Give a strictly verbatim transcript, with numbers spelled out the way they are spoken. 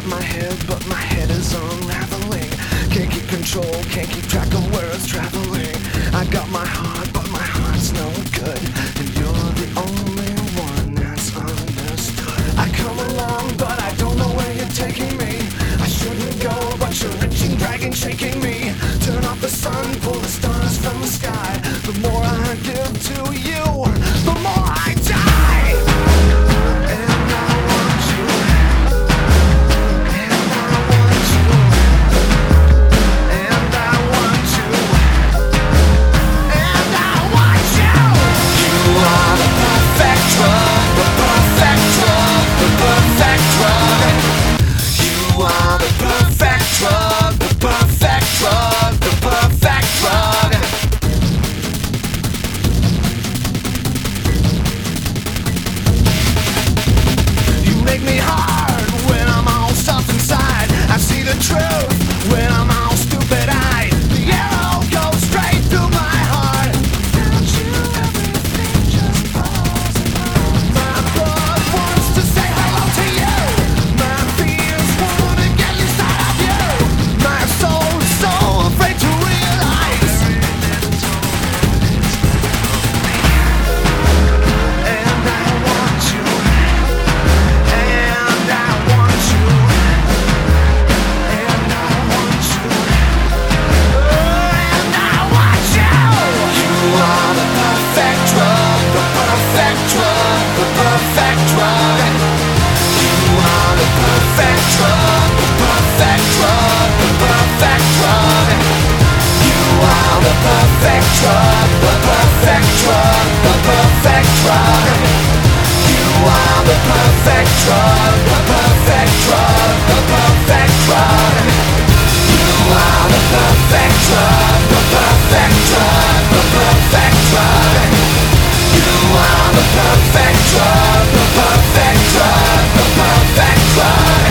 my head, but my head is unraveling. Can't keep control, can't keep track of where it's traveling. I got my heart, but my heart's no good, and you're the only one that's understood. I come along, but I don't know where you're taking me. I shouldn't go, but you're reaching, dragging, shaking me. Turn off the sun, pull the stars from the sky. The more I give to you, the more I die. And I want you. And I want you. And I want you. And I want you. You are the perfect drug, the perfect drug, the perfect drug. You are the perfect drug, the perfect drug, the perfect drug. You make me hard when I'm all stuff inside. I see the truth when I'm all stupid-eyed. The arrow goes straight through my heart. Without you, everything just falls apart. My blood wants to say hello to you. My fears wanna get inside of you. My soul is so afraid to realize. And I want you. And I want you. And I want you. And I want you. You are the perfect drug, the perfect drug, the perfect drug. You are the perfect drug, the perfect drug, the perfect drug. You are the perfect drug, the perfect drug, the perfect drug. You are the perfect drug, the perfect drug, the perfect drug. You are the perfect drug, the perfect drug, the perfect drug. You are the perfect drug, the perfect drug, the perfect drug.